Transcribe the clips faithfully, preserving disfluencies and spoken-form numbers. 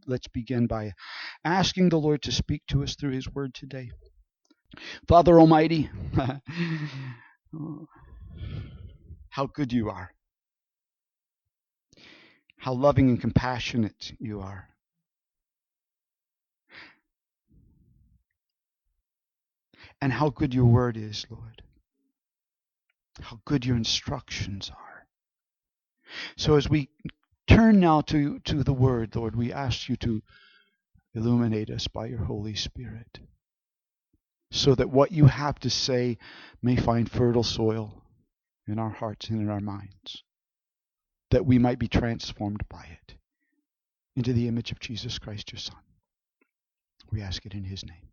let's begin by asking the Lord to speak to us through his word today. Father Almighty, how good you are. How loving and compassionate you are. And how good your word is, Lord. How good your instructions are. So as we turn now to, to the word, Lord, we ask you to illuminate us by your Holy Spirit, so that what you have to say may find fertile soil in our hearts and in our minds, that we might be transformed by it into the image of Jesus Christ, your Son. We ask it in his name.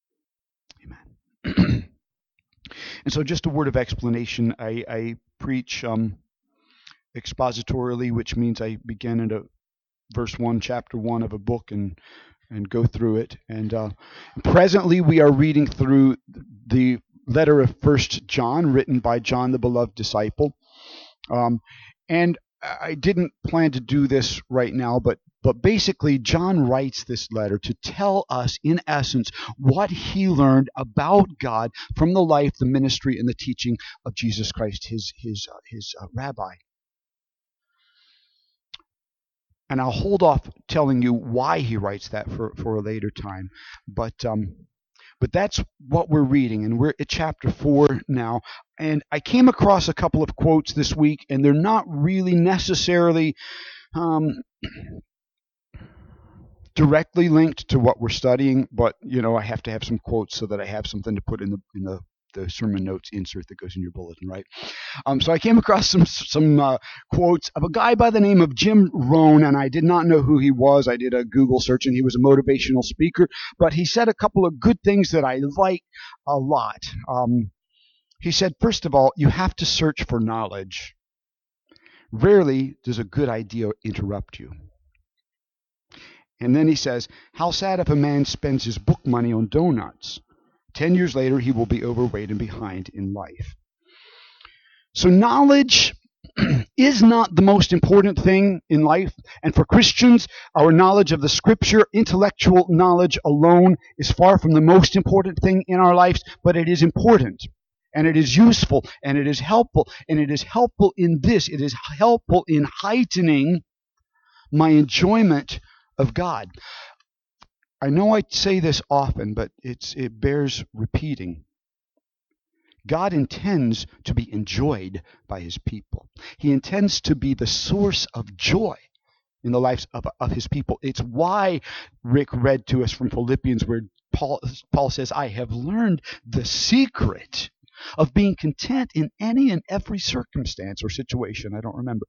Amen. And so just a word of explanation. I, I preach um, expositorily, which means I begin at a verse one, chapter one of a book and and go through it. And uh, presently we are reading through the letter of First John, written by John, the beloved disciple. Um, and I didn't plan to do this right now, but but basically John writes this letter to tell us, in essence, what he learned about God from the life, the ministry, and the teaching of Jesus Christ, his his uh, his uh, rabbi. And I'll hold off telling you why he writes that for, for a later time. But um, but that's what we're reading, and we're at chapter four now. And I came across a couple of quotes this week, and they're not really necessarily um, directly linked to what we're studying, but you know, I have to have some quotes so that I have something to put in the in the, the sermon notes insert that goes in your bulletin, right? Um, so I came across some some uh, quotes of a guy by the name of Jim Rohn, and I did not know who he was. I did a Google search, and he was a motivational speaker, but he said a couple of good things that I like a lot. Um, he said, first of all, you have to search for knowledge. Rarely does a good idea interrupt you. And then he says, how sad if a man spends his book money on donuts. Ten years later, he will be overweight and behind in life. So knowledge is not the most important thing in life. And for Christians, our knowledge of the Scripture, intellectual knowledge alone, is far from the most important thing in our lives, but it is important. And it is useful, and it is helpful. And it is helpful in this. It is helpful in heightening my enjoyment of God. I know I say this often, but it's it bears repeating. God intends to be enjoyed by his people. He intends to be the source of joy in the lives of, of his people. It's why Rick read to us from Philippians, where Paul, Paul says, I have learned the secret of being content in any and every circumstance or situation. I don't remember.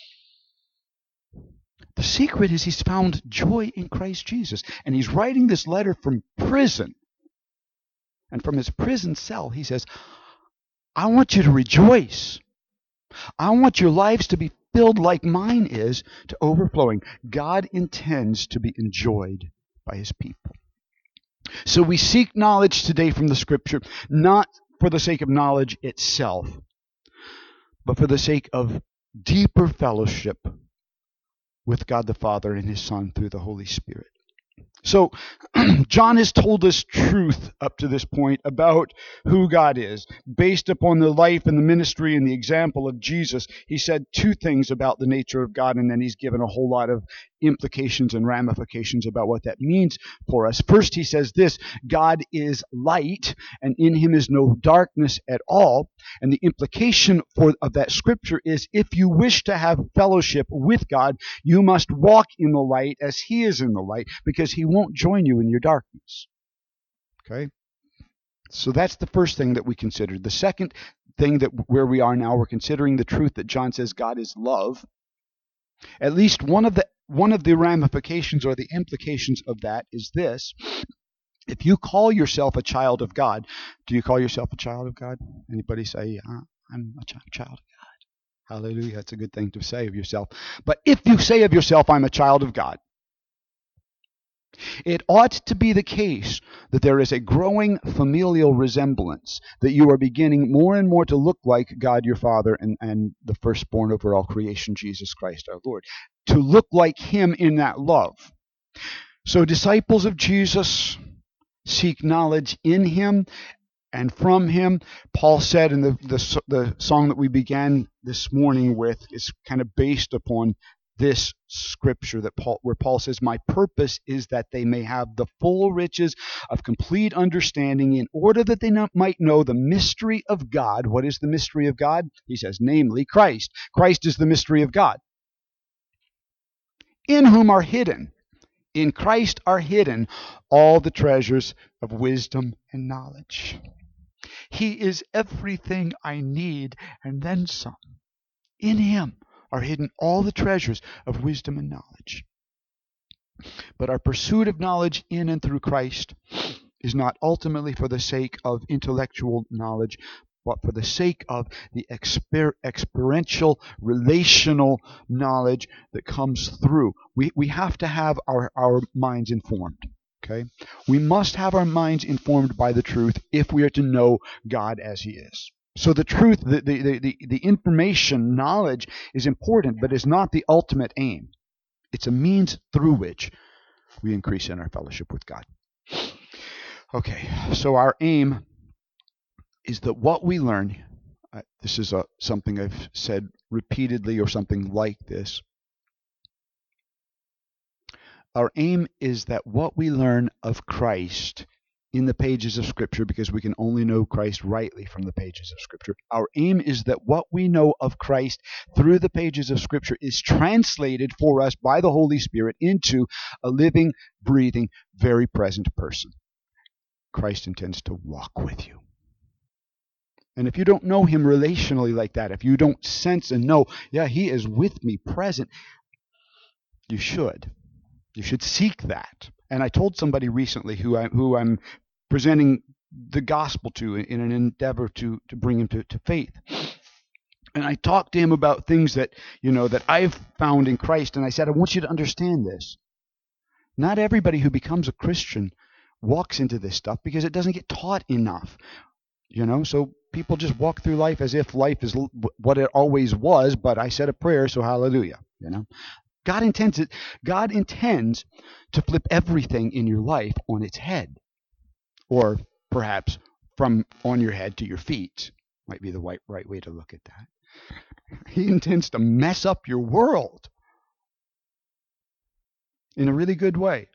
The secret is he's found joy in Christ Jesus. And he's writing this letter from prison. And from his prison cell, he says, I want you to rejoice. I want your lives to be filled like mine is, to overflowing. God intends to be enjoyed by his people. So we seek knowledge today from the Scripture, not for the sake of knowledge itself, but for the sake of deeper fellowship with God the Father and his Son through the Holy Spirit. So John has told us truth up to this point about who God is. Based upon the life and the ministry and the example of Jesus, he said two things about the nature of God, and then he's given a whole lot of implications and ramifications about what that means for us. First, he says this: God is light, and in him is no darkness at all. And the implication for of that scripture is, if you wish to have fellowship with God, you must walk in the light as he is in the light, because he won't join you in your darkness. Okay? So that's the first thing that we considered. The second thing, that where we are now, we're considering the truth that John says God is love. At least one of the one of the ramifications or the implications of that is this: if you call yourself a child of God, do you call yourself a child of God? Anybody say, uh, I'm a ch- child of God? Hallelujah. That's a good thing to say of yourself. But if you say of yourself, I'm a child of God, it ought to be the case that there is a growing familial resemblance, that you are beginning more and more to look like God your Father and, and the firstborn over all creation, Jesus Christ our Lord. To look like him in that love. So disciples of Jesus seek knowledge in him and from him. Paul said in the, the, the song that we began this morning with is kind of based upon this scripture that Paul, where Paul says, my purpose is that they may have the full riches of complete understanding in order that they not, might know the mystery of God. What is the mystery of God? He says, namely Christ. Christ is the mystery of God, in whom are hidden, in Christ are hidden all the treasures of wisdom and knowledge. He is everything I need and then some. In him are hidden all the treasures of wisdom and knowledge. But our pursuit of knowledge in and through Christ is not ultimately for the sake of intellectual knowledge, but for the sake of the exper- experiential, relational knowledge that comes through. We, we have to have our, our minds informed. Okay? We must have our minds informed by the truth if we are to know God as he is. So the truth, the, the, the, the information, knowledge is important, but is not the ultimate aim. It's a means through which we increase in our fellowship with God. Okay, so our aim is that what we learn, uh, this is a, something I've said repeatedly or something like this. Our aim is that what we learn of Christ in the pages of Scripture, because we can only know Christ rightly from the pages of Scripture. Our aim is that what we know of Christ through the pages of Scripture is translated for us by the Holy Spirit into a living, breathing, very present person. Christ intends to walk with you. And if you don't know him relationally like that, if you don't sense and know, yeah, he is with me, present, you should. You should seek that. And I told somebody recently who, I, who I'm presenting the gospel to in an endeavor to, to bring him to, to faith. And I talked to him about things that, you know, that I've found in Christ. And I said, I want you to understand this. Not everybody who becomes a Christian walks into this stuff because it doesn't get taught enough. You know, so people just walk through life as if life is what it always was, but I said a prayer, so hallelujah, you know. God intends it. God intends to flip everything in your life on its head, or perhaps from on your head to your feet might be the right, right way to look at that. He intends to mess up your world in a really good way.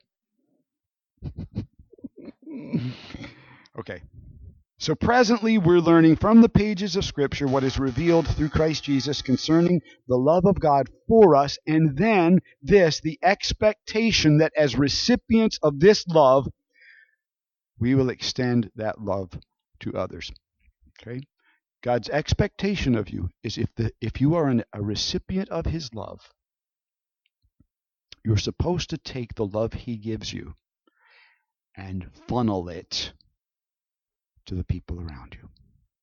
Okay. So presently we're learning from the pages of Scripture what is revealed through Christ Jesus concerning the love of God for us, and then this, the expectation that as recipients of this love, we will extend that love to others. Okay? God's expectation of you is if the if you are an, a recipient of his love, you're supposed to take the love he gives you and funnel it to the people around you.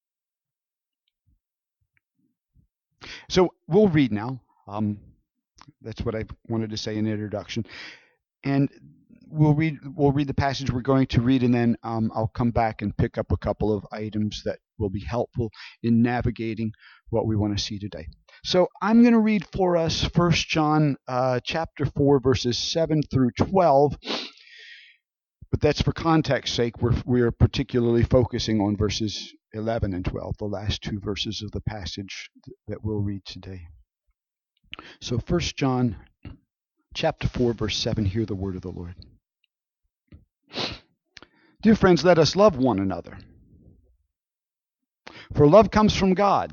So we'll read now. Um, that's what I wanted to say in introduction. And we'll read we'll read the passage we're going to read, and then um, I'll come back and pick up a couple of items that will be helpful in navigating what we want to see today. So I'm going to read for us First John uh, chapter four, verses seven through twelve. But that's for context's sake. We're, we're particularly focusing on verses eleven and twelve, the last two verses of the passage that we'll read today. So First John chapter four, verse seven, hear the word of the Lord. Dear friends, let us love one another. For love comes from God.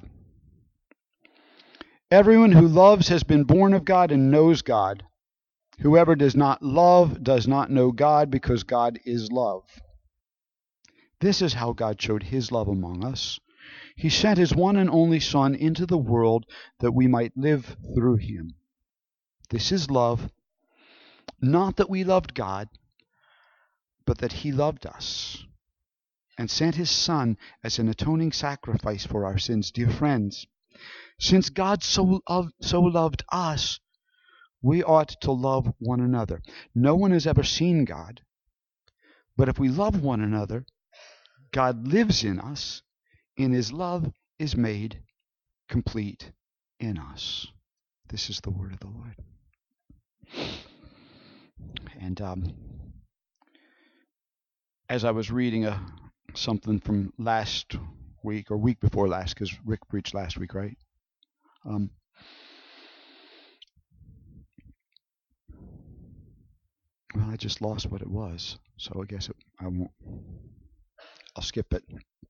Everyone who loves has been born of God and knows God. Whoever does not love does not know God, because God is love. This is how God showed his love among us. He sent his one and only Son into the world that we might live through him. This is love, not that we loved God, but that he loved us and sent his Son as an atoning sacrifice for our sins. Dear friends, since God so loved, so loved us, we ought to love one another. No one has ever seen God, but if we love one another, God lives in us, and his love is made complete in us. This is the word of the Lord. And um, as I was reading a something from last week or week before last, because Rick preached last week, right? Um, well, I just lost what it was, so I guess it, I won't. I'll skip it.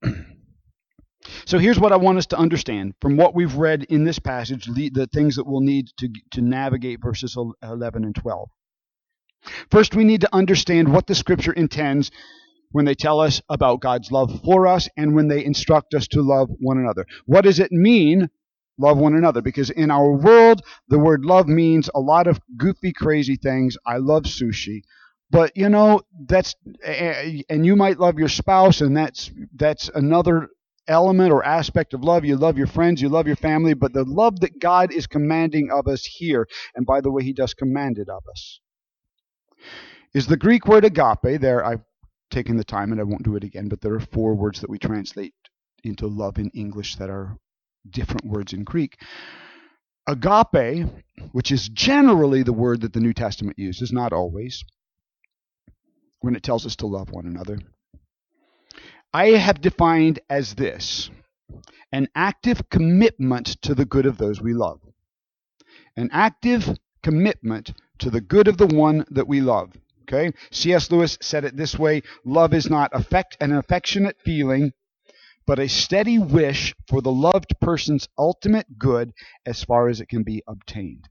So here's what I want us to understand from what we've read in this passage, the things that we'll need to, to navigate verses eleven and twelve. First, we need to understand what the Scripture intends when they tell us about God's love for us and when they instruct us to love one another. What does it mean, love one another? Because in our world, the word love means a lot of goofy, crazy things. I love sushi. But, you know, that's, and you might love your spouse, and that's that's another element or aspect of love. You love your friends, you love your family, but the love that God is commanding of us here, and by the way, he does command it of us, is the Greek word agape. There, I've taken the time, and I won't do it again, but there are four words that we translate into love in English that are different words in Greek. Agape, which is generally the word that the New Testament uses, not always, when it tells us to love one another, I have defined as this: an active commitment to the good of those we love. An active commitment to the good of the one that we love. Okay? C S Lewis said it this way: love is not affect, an affectionate feeling, but a steady wish for the loved person's ultimate good as far as it can be obtained.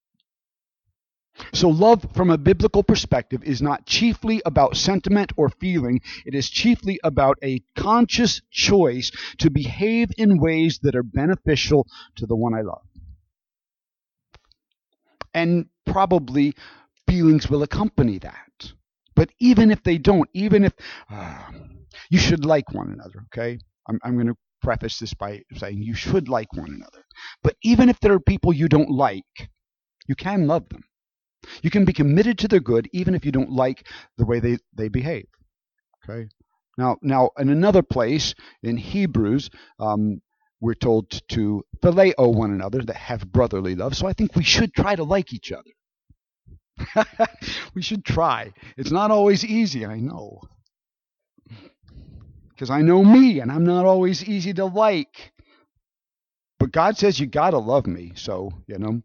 So love from a biblical perspective is not chiefly about sentiment or feeling. It is chiefly about a conscious choice to behave in ways that are beneficial to the one I love. And probably feelings will accompany that. But even if they don't, even if uh, you should like one another, okay? I'm, I'm going to preface this by saying you should like one another. But even if there are people you don't like, you can love them. You can be committed to their good even if you don't like the way they, they behave. Okay. Now, now in another place in Hebrews, um, we're told to phileo one another, that have brotherly love. So I think we should try to like each other. We should try. It's not always easy, I know. Because I know me, and I'm not always easy to like. But God says you got to love me, so, you know.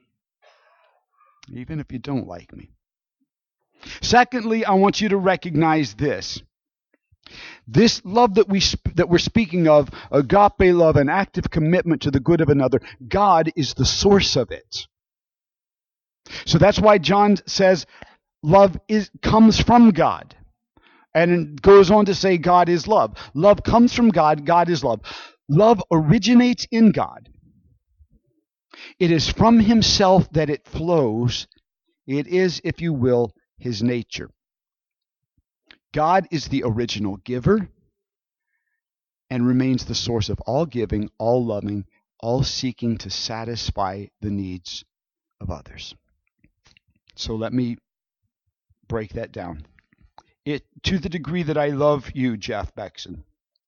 Even if you don't like me. Secondly, I want you to recognize this. This love that, we, that we're speaking of, agape love, an active commitment to the good of another, God is the source of it. So that's why John says love is comes from God. And it goes on to say God is love. Love comes from God. God is love. Love originates in God. It is from himself that it flows. It is, if you will, his nature. God is the original giver and remains the source of all giving, all loving, all seeking to satisfy the needs of others. So let me break that down. It, to the degree that I love you, Jeff Beckson.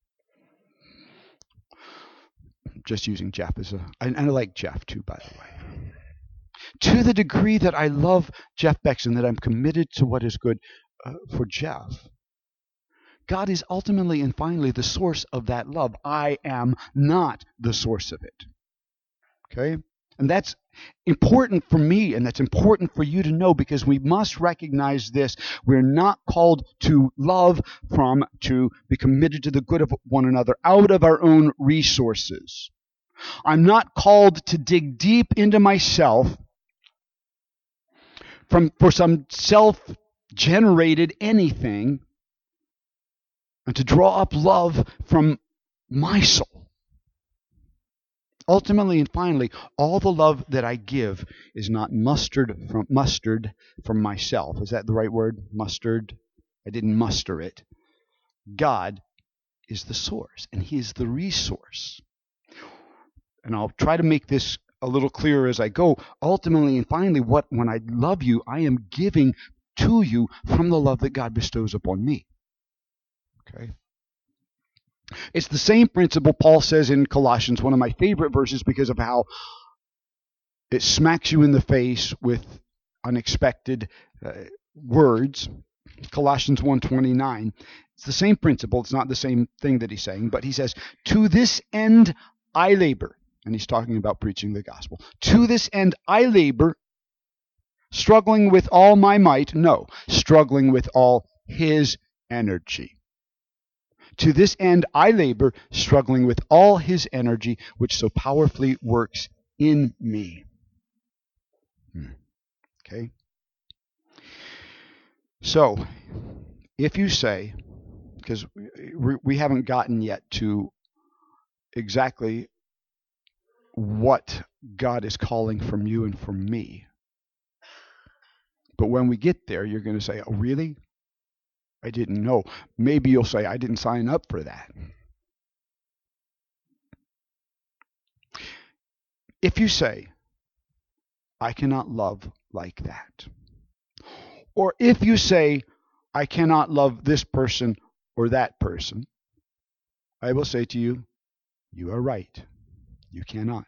Just using Jeff as a, and I like Jeff too, by the way. To the degree that I love Jeff Beckson, that I'm committed to what is good uh, for Jeff, God is ultimately and finally the source of that love. I am not the source of it. Okay? And that's important for me, and that's important for you to know, because we must recognize this. We're not called to love from, to be committed to the good of one another out of our own resources. I'm not called to dig deep into myself from for some self-generated anything and to draw up love from my soul. Ultimately and finally, all the love that I give is not mustered from mustered from myself. Is that the right word? Mustered? I didn't muster it. God is the source, and he is the resource. And I'll try to make this a little clearer as I go. Ultimately and finally, what when I love you, I am giving to you from the love that God bestows upon me. Okay? It's the same principle Paul says in Colossians, one of my favorite verses because of how it smacks you in the face with unexpected uh, words, Colossians one twenty-nine, it's the same principle. It's not the same thing that he's saying, but he says, to this end I labor. And he's talking about preaching the gospel. To this end I labor, struggling with all my might. No, struggling with all his energy. To this end I labor, struggling with all his energy, which so powerfully works in me. Hmm. Okay? So, if you say, because we haven't gotten yet to exactly what God is calling from you and from me, but when we get there, you're going to say, oh, really? I didn't know. Maybe you'll say, I didn't sign up for that. If you say, I cannot love like that, or if you say, I cannot love this person or that person, I will say to you, you are right. You cannot.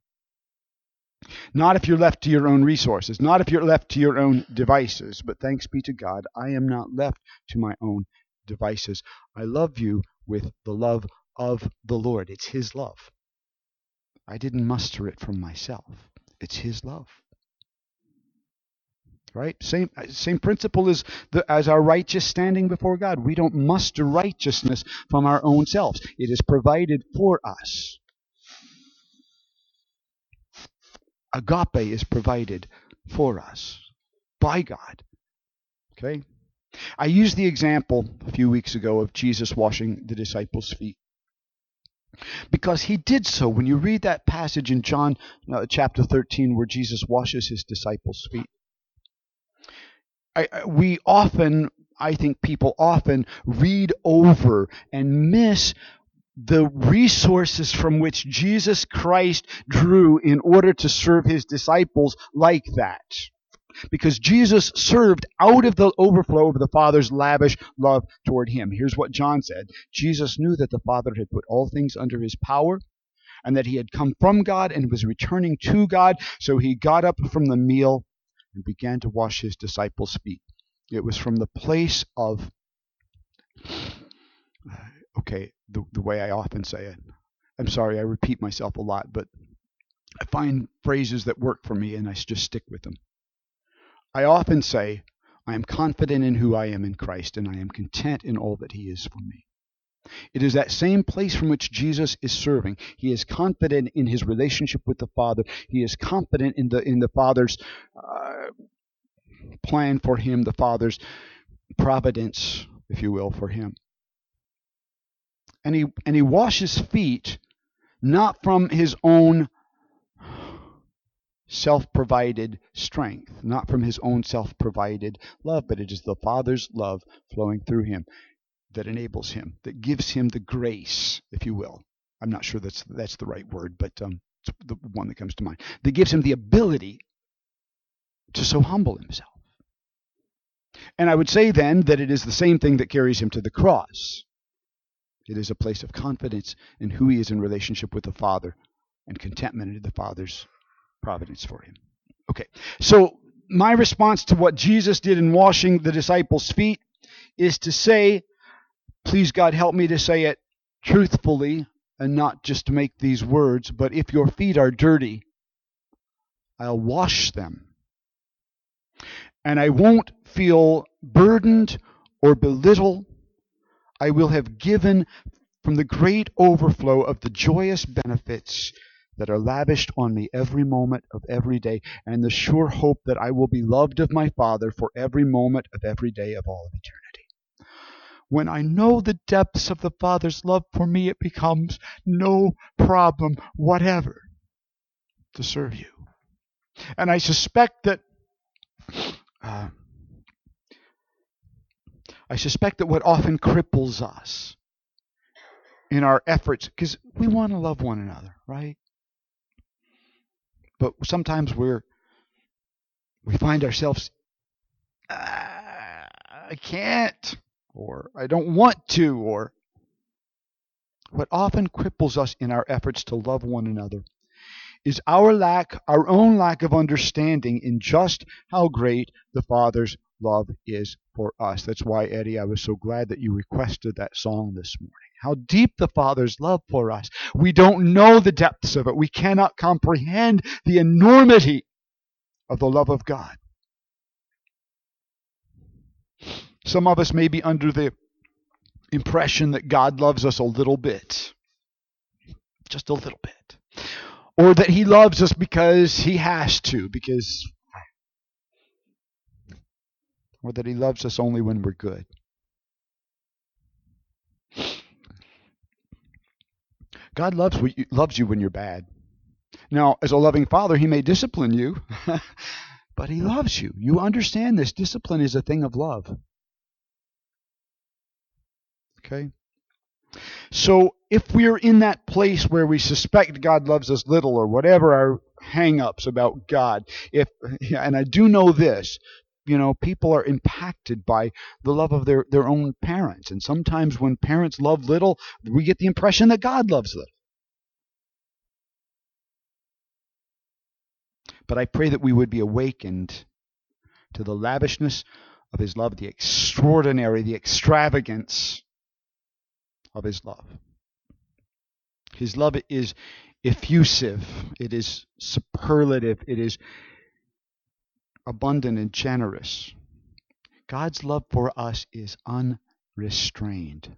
Not if you're left to your own resources, not if you're left to your own devices, but thanks be to God, I am not left to my own devices. I love you with the love of the Lord. It's his love. I didn't muster it from myself. It's his love. Right? Same same principle as the, as our righteous standing before God. We don't muster righteousness from our own selves. It is provided for us. Agape is provided for us by God. Okay? I used the example a few weeks ago of Jesus washing the disciples' feet, because he did so. When you read that passage in John uh, chapter thirteen where Jesus washes his disciples' feet, I, I, we often, I think people often read over and miss the resources from which Jesus Christ drew in order to serve his disciples like that. Because Jesus served out of the overflow of the Father's lavish love toward him. Here's what John said. Jesus knew that the Father had put all things under his power, and that he had come from God and was returning to God. So he got up from the meal and began to wash his disciples' feet. It was from the place of, uh, okay, the, the way I often say it. I'm sorry, I repeat myself a lot, but I find phrases that work for me and I just stick with them. I often say, I am confident in who I am in Christ, and I am content in all that he is for me. It is that same place from which Jesus is serving. He is confident in his relationship with the Father. He is confident in the in the Father's uh, plan for him, the Father's providence, if you will, for him. And he and he washes feet not from his own self-provided strength, not from his own self-provided love, but it is the Father's love flowing through him that enables him, that gives him the grace, if you will. I'm not sure that's that's the right word, but um, it's the one that comes to mind. That gives him the ability to so humble himself. And I would say then that it is the same thing that carries him to the cross. It is a place of confidence in who he is in relationship with the Father and contentment in the Father's providence for him. Okay, so my response to what Jesus did in washing the disciples' feet is to say, please God help me to say it truthfully and not just to make these words, but if your feet are dirty, I'll wash them. And I won't feel burdened or belittled. I will have given from the great overflow of the joyous benefits that are lavished on me every moment of every day, and the sure hope that I will be loved of my Father for every moment of every day of all of eternity. When I know the depths of the Father's love for me, it becomes no problem whatever to serve you. And I suspect that uh, I suspect that what often cripples us in our efforts, because we want to love one another, right? But sometimes we're we find ourselves, ah, I can't, or I don't want to, or what often cripples us in our efforts to love one another is our lack, our own lack of understanding in just how great the Father's love is for us. That's why, Eddie, I was so glad that you requested that song this morning. How deep the Father's love for us. We don't know the depths of it. We cannot comprehend the enormity of the love of God. Some of us may be under the impression that God loves us a little bit. Just a little bit. Or that he loves us because he has to, because or that he loves us only when we're good. God loves loves you when you're bad. Now, as a loving father, he may discipline you, but he loves you. You understand this. Discipline is a thing of love. Okay? So if we're in that place where we suspect God loves us little, or whatever our hang-ups about God, if and I do know this, you know, people are impacted by the love of their, their own parents. And sometimes when parents love little, we get the impression that God loves little. But I pray that we would be awakened to the lavishness of his love, the extraordinary, the extravagance of his love. His love is effusive. It is superlative. It is abundant and generous. God's love for us is unrestrained.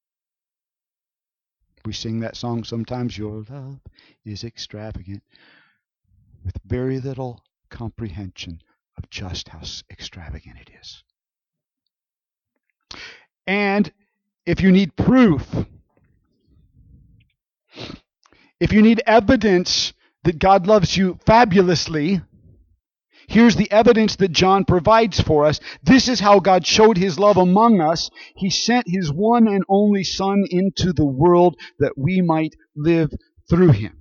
We sing that song sometimes, your love is extravagant, with very little comprehension of just how extravagant it is. And if you need proof, if you need evidence that God loves you fabulously, here's the evidence that John provides for us. This is how God showed his love among us. He sent his one and only Son into the world that we might live through him.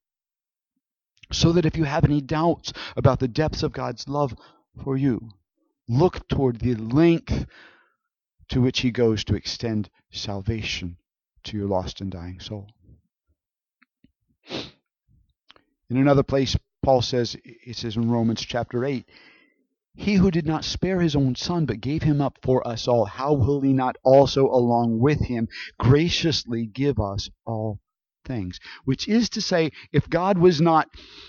So that if you have any doubts about the depths of God's love for you, look toward the length to which he goes to extend salvation to your lost and dying soul. In another place, Paul says, it says in Romans chapter eight, he who did not spare his own Son, but gave him up for us all, how will he not also along with him graciously give us all things? Which is to say, if God was not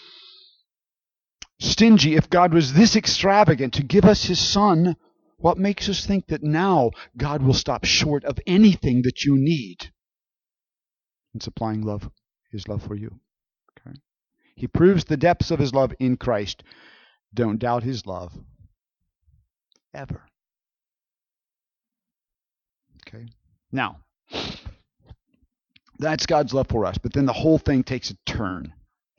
stingy, if God was this extravagant to give us his Son, what makes us think that now God will stop short of anything that you need in supplying love, his love for you? Okay. He proves the depths of his love in Christ. Don't doubt his love ever. Okay. Now, that's God's love for us, but then the whole thing takes a turn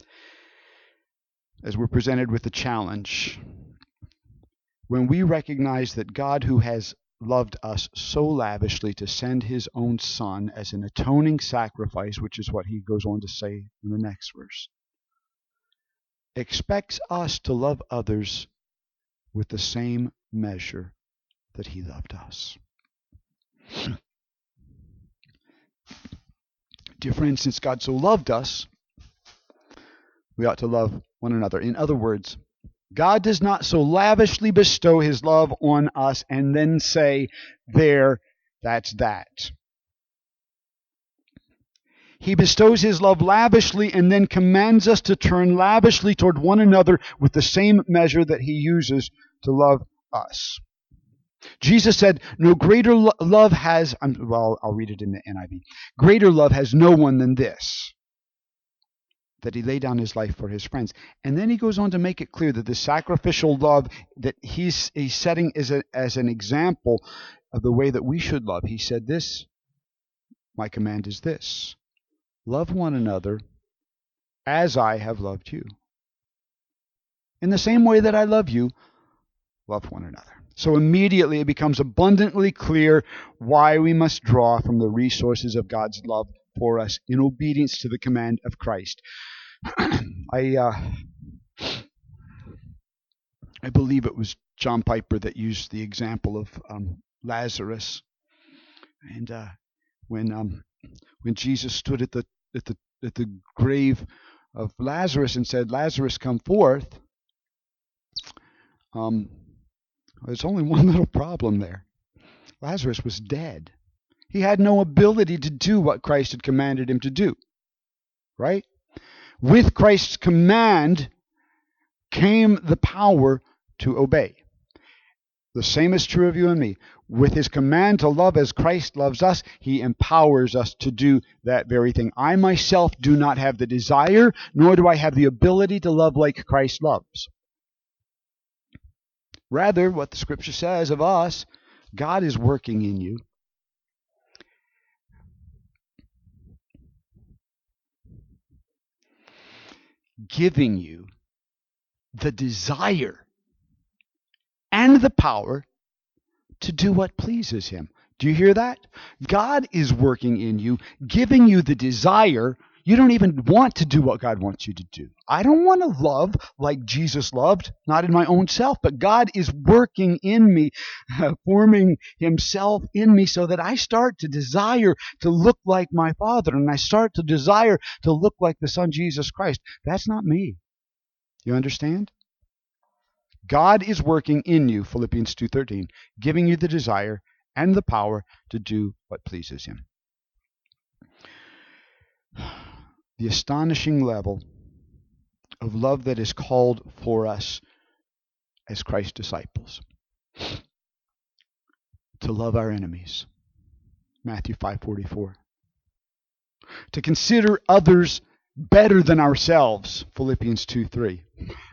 as we're presented with the challenge. When we recognize that God, who has loved us so lavishly to send his own Son as an atoning sacrifice, which is what he goes on to say in the next verse, expects us to love others with the same measure that he loved us. Dear friends, since God so loved us, we ought to love one another. In other words, God does not so lavishly bestow his love on us and then say, there, that's that. He bestows his love lavishly and then commands us to turn lavishly toward one another with the same measure that he uses to love us. Jesus said, no greater lo- love has, um, well, I'll read it in the N I V. Greater love has no one than this, that he laid down his life for his friends. And then he goes on to make it clear that the sacrificial love that he's, he's setting as, a, as an example of the way that we should love. He said this, my command is this, love one another as I have loved you. In the same way that I love you, love one another. So immediately it becomes abundantly clear why we must draw from the resources of God's love for us in obedience to the command of Christ. I uh, I believe it was John Piper that used the example of um, Lazarus, and uh, when um, when Jesus stood at the at the at the grave of Lazarus and said, "Lazarus, come forth." Um, There's only one little problem there. Lazarus was dead. He had no ability to do what Christ had commanded him to do. Right? With Christ's command came the power to obey. The same is true of you and me. With his command to love as Christ loves us, he empowers us to do that very thing. I myself do not have the desire, nor do I have the ability to love like Christ loves. Rather, what the Scripture says of us, God is working in you. Giving you the desire and the power to do what pleases him. Do you hear that? God is working in you, giving you the desire. You don't even want to do what God wants you to do. I don't want to love like Jesus loved, not in my own self, but God is working in me, uh, forming himself in me so that I start to desire to look like my Father, and I start to desire to look like the Son Jesus Christ. That's not me. You understand? God is working in you, Philippians two thirteen, giving you the desire and the power to do what pleases him. The astonishing level of love that is called for us as Christ's disciples. To love our enemies, Matthew five forty-four. To consider others better than ourselves, Philippians two three.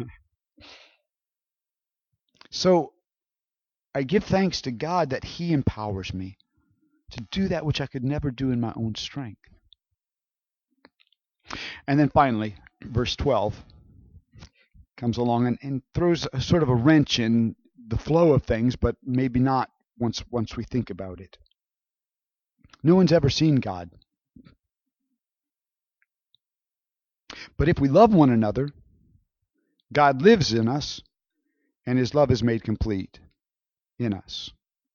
So I give thanks to God that he empowers me to do that which I could never do in my own strength. And then finally, verse twelve comes along and, and throws a sort of a wrench in the flow of things, but maybe not once once we think about it. No one's ever seen God. But if we love one another, God lives in us, and his love is made complete in us.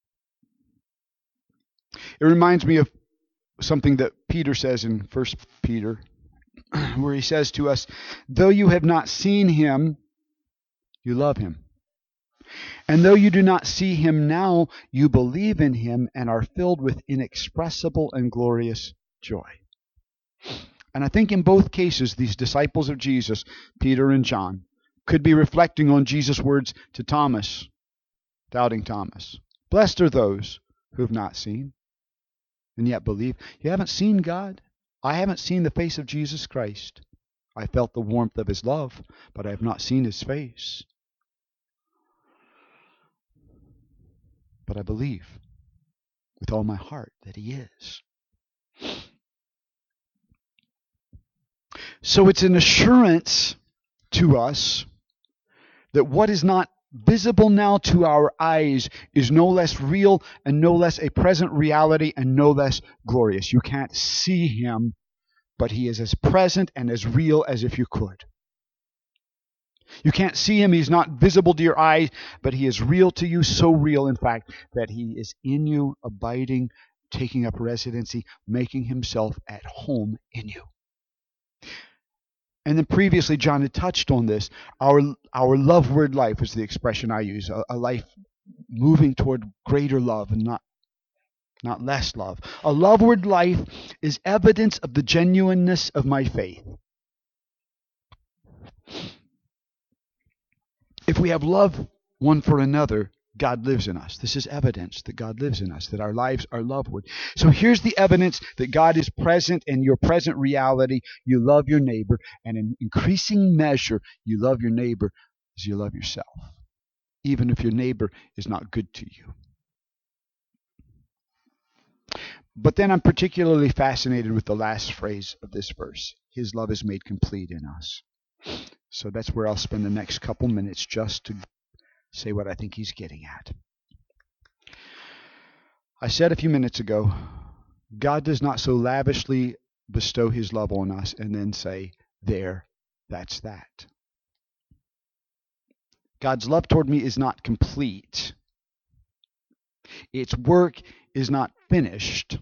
It reminds me of something that Peter says in First Peter, where he says to us, though you have not seen him, you love him. And though you do not see him now, you believe in him and are filled with inexpressible and glorious joy. And I think in both cases, these disciples of Jesus, Peter and John, could be reflecting on Jesus' words to Thomas, doubting Thomas. Blessed are those who have not seen and yet believe. You haven't seen God. I haven't seen the face of Jesus Christ. I felt the warmth of his love, but I have not seen his face. But I believe with all my heart that he is. So it's an assurance to us that what is not visible now to our eyes is no less real and no less a present reality and no less glorious. You can't see him, but he is as present and as real as if you could. You can't see him. He's not visible to your eyes, but he is real to you, so real, in fact, that he is in you, abiding, taking up residency, making himself at home in you. And then previously, John had touched on this. Our our loveward life is the expression I use, a, a life moving toward greater love and not, not less love. A loveward life is evidence of the genuineness of my faith. If we have love one for another, God lives in us. This is evidence that God lives in us, that our lives are loveward. So here's the evidence that God is present in your present reality. You love your neighbor, and in increasing measure, you love your neighbor as you love yourself, even if your neighbor is not good to you. But then I'm particularly fascinated with the last phrase of this verse. His love is made complete in us. So that's where I'll spend the next couple minutes just to say what I think he's getting at. I said a few minutes ago, God does not so lavishly bestow his love on us and then say, there, that's that. God's love toward me is not complete. Its work is not finished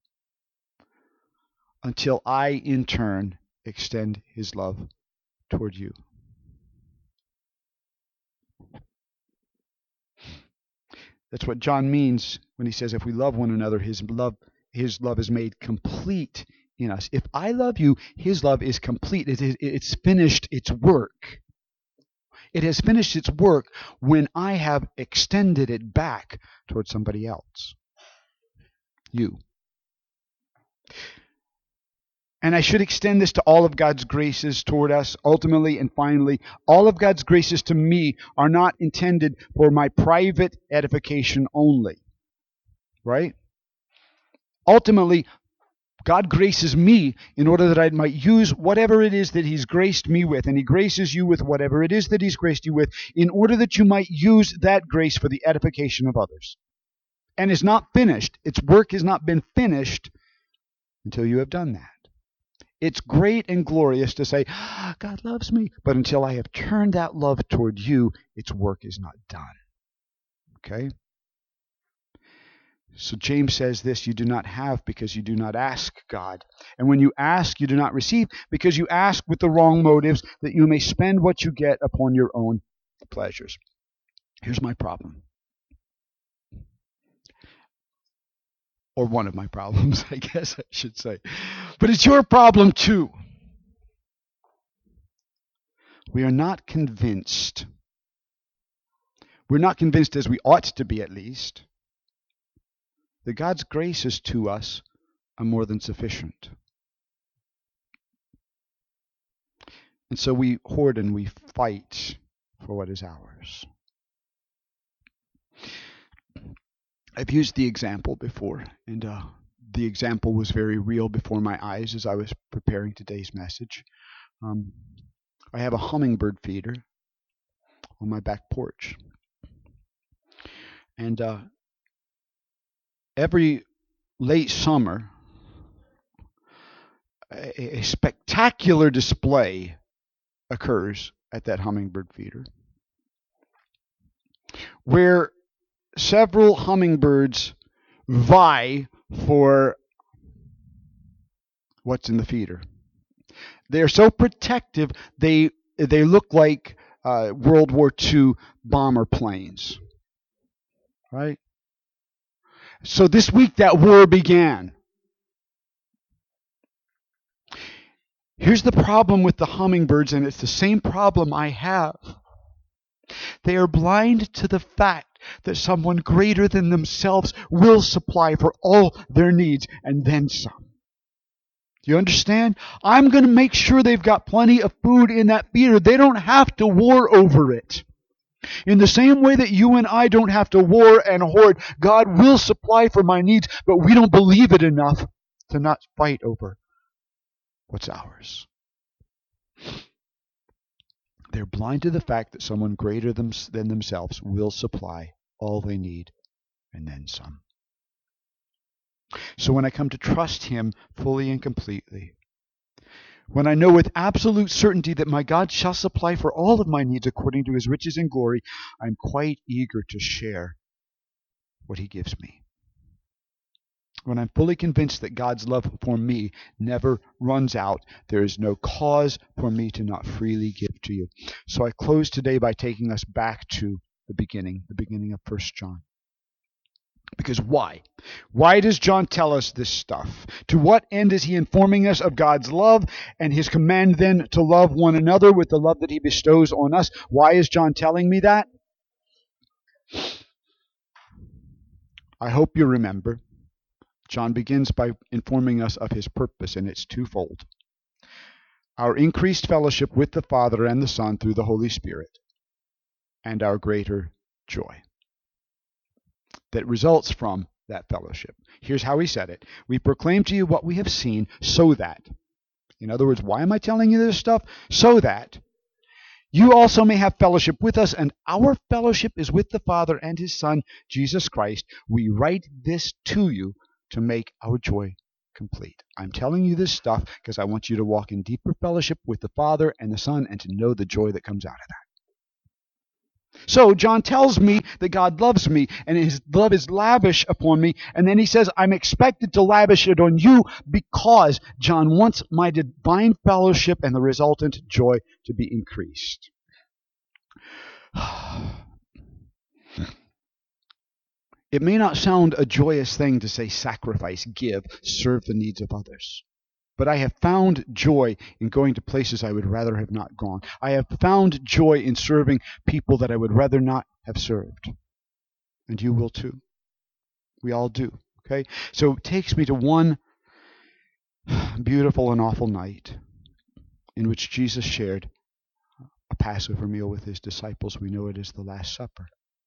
until I, in turn, extend his love toward you. That's what John means when he says if we love one another, his love, his love is made complete in us. If I love you, his love is complete. It is, it's finished its work. It has finished its work when I have extended it back towards somebody else. You. And I should extend this to all of God's graces toward us. Ultimately and finally, all of God's graces to me are not intended for my private edification only. Right? Ultimately, God graces me in order that I might use whatever it is that He's graced me with. And He graces you with whatever it is that He's graced you with in order that you might use that grace for the edification of others. And it's not finished. Its work has not been finished until you have done that. It's great and glorious to say, ah, God loves me. But until I have turned that love toward you, its work is not done. Okay? So James says this, you do not have because you do not ask God. And when you ask, you do not receive because you ask with the wrong motives, that you may spend what you get upon your own pleasures. Here's my problem. Or one of my problems, I guess I should say. But it's your problem too. We are not convinced. We're not convinced, as we ought to be at least, that God's graces to us are more than sufficient. And so we hoard and we fight for what is ours. I've used the example before, and uh, the example was very real before my eyes as I was preparing today's message. Um, I have a hummingbird feeder on my back porch. And uh, every late summer, a, a spectacular display occurs at that hummingbird feeder, where several hummingbirds vie for what's in the feeder. They're so protective, they they look like uh, World War Two bomber planes. Right? So this week that war began. Here's the problem with the hummingbirds, and it's the same problem I have. They are blind to the fact that someone greater than themselves will supply for all their needs and then some. Do you understand? I'm going to make sure they've got plenty of food in that feeder. They don't have to war over it. In the same way that you and I don't have to war and hoard, God will supply for my needs, but we don't believe it enough to not fight over what's ours. They're blind to the fact that someone greater than themselves will supply all they need and then some. So when I come to trust Him fully and completely, when I know with absolute certainty that my God shall supply for all of my needs according to His riches and glory, I'm quite eager to share what He gives me. When I'm fully convinced that God's love for me never runs out, there is no cause for me to not freely give to you. So I close today by taking us back to the beginning, the beginning of First John. Because why? Why does John tell us this stuff? To what end is he informing us of God's love and His command then to love one another with the love that He bestows on us? Why is John telling me that? I hope you remember. John begins by informing us of his purpose, and it's twofold. Our increased fellowship with the Father and the Son through the Holy Spirit, and our greater joy that results from that fellowship. Here's how he said it. We proclaim to you what we have seen so that, in other words, why am I telling you this stuff? So that you also may have fellowship with us, and our fellowship is with the Father and His Son, Jesus Christ. We write this to you to make our joy complete. I'm telling you this stuff because I want you to walk in deeper fellowship with the Father and the Son and to know the joy that comes out of that. So John tells me that God loves me and His love is lavish upon me. And then he says, I'm expected to lavish it on you because John wants my divine fellowship and the resultant joy to be increased. It may not sound a joyous thing to say sacrifice, give, serve the needs of others. But I have found joy in going to places I would rather have not gone. I have found joy in serving people that I would rather not have served. And you will too. We all do. Okay? So it takes me to one beautiful and awful night in which Jesus shared a Passover meal with his disciples. We know it as the Last Supper.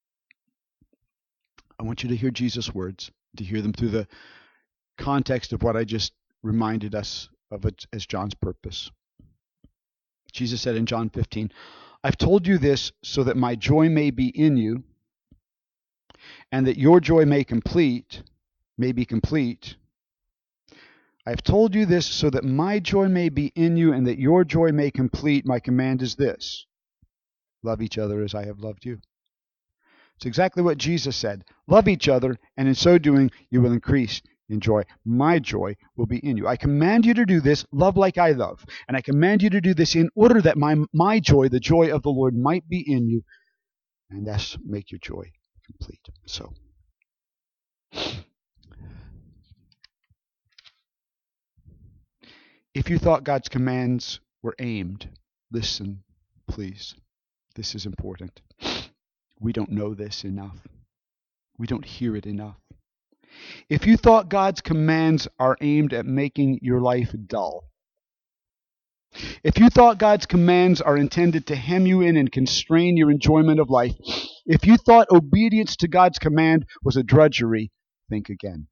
I want you to hear Jesus' words, to hear them through the context of what I just reminded us of it as John's purpose. Jesus said in John fifteen, I've told you this so that my joy may be in you, and that your joy may complete, may be complete. I've told you this so that my joy may be in you, and that your joy may complete. My command is this: love each other as I have loved you. It's exactly what Jesus said. Love each other, and in so doing, you will increase in joy. My joy will be in you. I command you to do this, love like I love. And I command you to do this in order that my, my joy, the joy of the Lord, might be in you, and thus make your joy complete. So, if you thought God's commands were aimed, listen, please. This is important. We don't know this enough. We don't hear it enough. If you thought God's commands are aimed at making your life dull, if you thought God's commands are intended to hem you in and constrain your enjoyment of life, if you thought obedience to God's command was a drudgery, think again.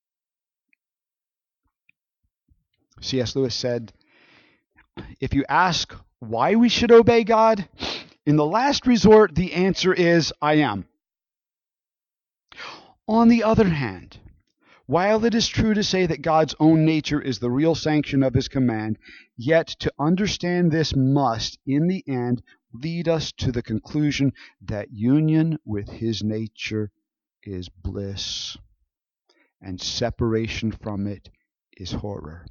C S Lewis said, if you ask why we should obey God, in the last resort, the answer is, I am. On the other hand, while it is true to say that God's own nature is the real sanction of his command, yet to understand this must, in the end, lead us to the conclusion that union with his nature is bliss, and separation from it is horror.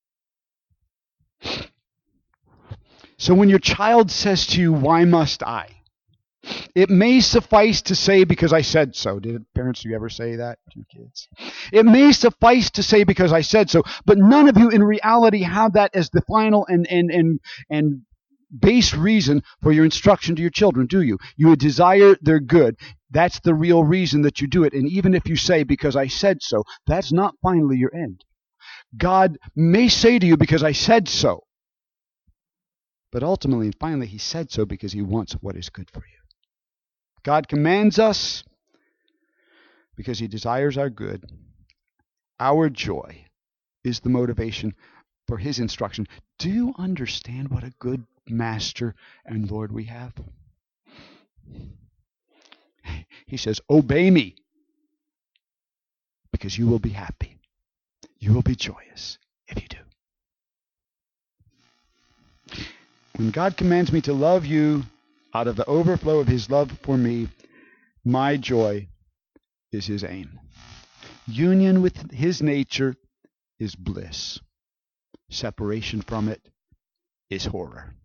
So when your child says to you, why must I? It may suffice to say, because I said so. Did parents, do you ever say that to your kids? It may suffice to say, because I said so, but none of you in reality have that as the final and, and, and, and base reason for your instruction to your children, do you? You desire their good. That's the real reason that you do it. And even if you say, because I said so, that's not finally your end. God may say to you, because I said so. But ultimately and finally, he said so because he wants what is good for you. God commands us because he desires our good. Our joy is the motivation for his instruction. Do you understand what a good master and Lord we have? He says, obey me because you will be happy. You will be joyous if you do. When God commands me to love you out of the overflow of his love for me, my joy is his aim. Union with his nature is bliss. Separation from it is horror.